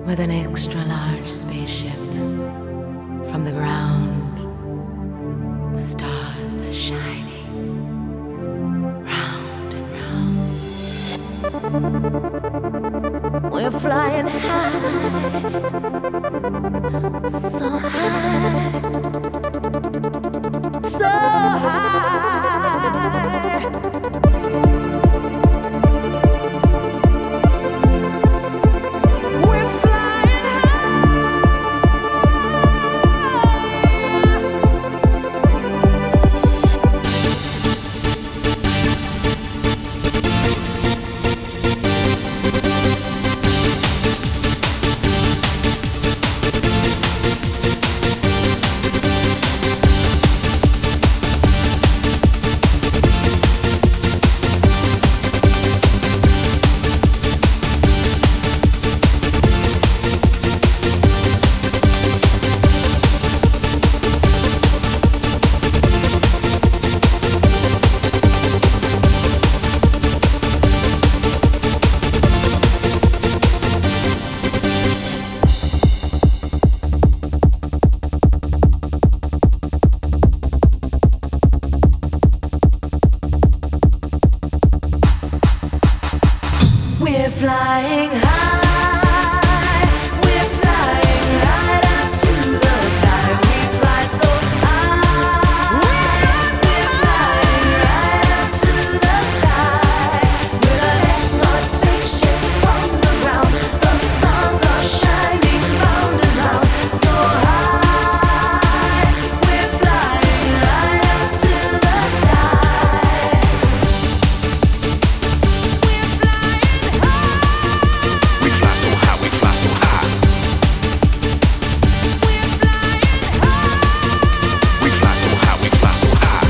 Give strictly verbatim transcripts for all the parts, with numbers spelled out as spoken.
with an extra large spaceship. From the ground, the stars are shining round and round. We're flying high, so high, so high. Flying high, we're flying right up to the sky. We fly so high, we're flying right up to the sky. With an X-large spaceship from the ground, the stars are shining round and round. So high, we're flying right up to the sky. We're flying high. We fly so high, we fly so high. We're flying high. We fly so high, we fly so high.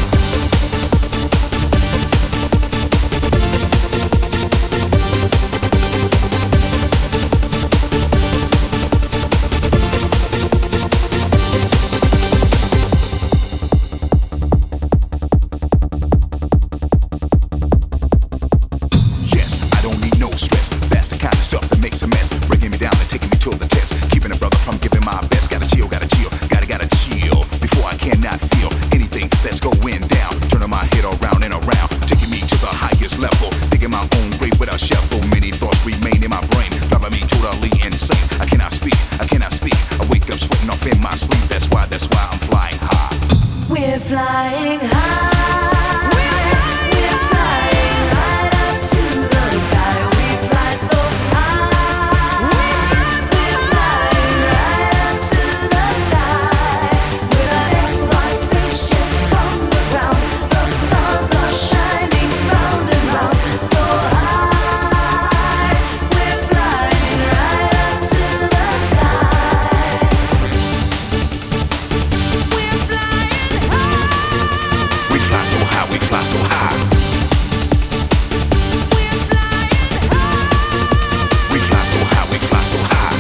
Yes, I don't need no stress. That's the kind of stuff that makes a mess. Breaking me down and taking me to the test. Keeping a brother from giving my best. Gotta chill, gotta chill, gotta gotta chill. Before I cannot feel anything that's going down. Turning my head around and around. Taking me to the highest level. Digging my own grave without shovel. Many thoughts remain in my brain. Driving me totally insane. I cannot speak, I cannot speak. I wake up sweating off in my sleep. That's why, that's why I'm flying high. We're flying high. We're flying right up to the sky. We fly so high. We're flying right up to the sky. With an X-large spaceship from the ground, the stars are shining round and round. So high, we're flying right up to the sky. We're flying high. We fly so high, we fly so high. We're flying high. We fly so high, we fly so high.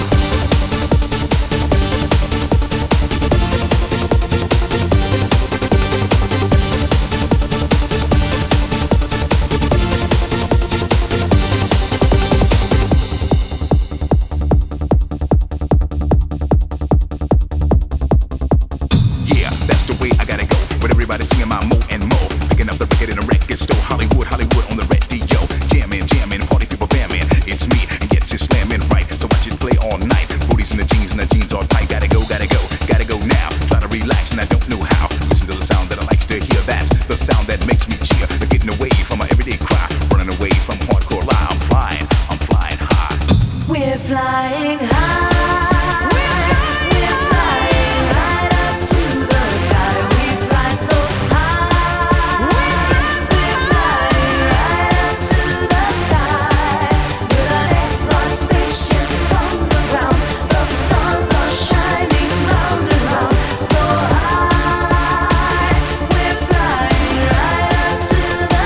Yeah, that's the way I gotta go. With everybody singing my mo and mo. Picking up the record in a record store. Hollywood, Hollywood on the radio. Jamming, jamming, party people bamming. It's me and get you slamming right. So watch it play all night. Booties in the jeans and the jeans all tight. Gotta go, gotta go, gotta go now. Try to relax and I don't know how. Listen to the sound that I like to hear. That's the sound that makes me cheer. Getting away from my everyday cry. Running away from hardcore lie. I'm flying, I'm flying high. We're flying high. We're flying right up to the sky. We fly so high. We're flying right up to the sky. With an X-large spaceship from the ground, the stars are shining round and round. So high, we're flying right up to the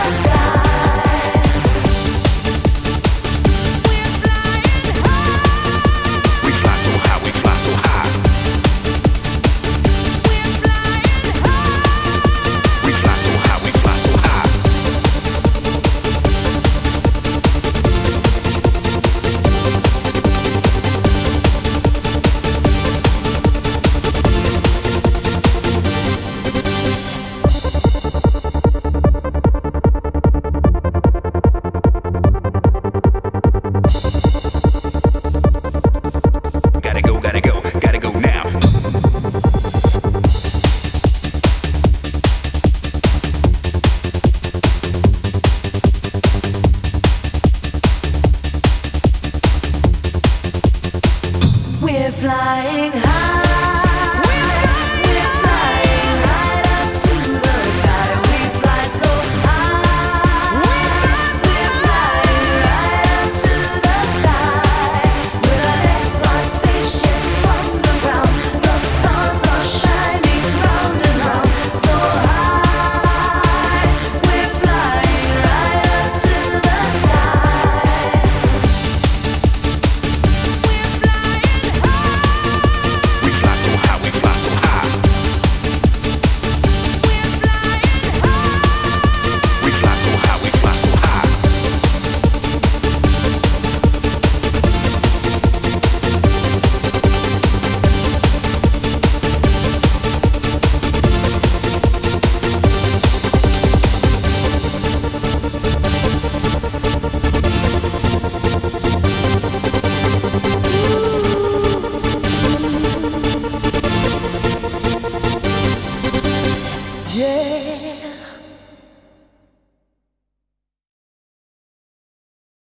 sky. We're flying high. flying high.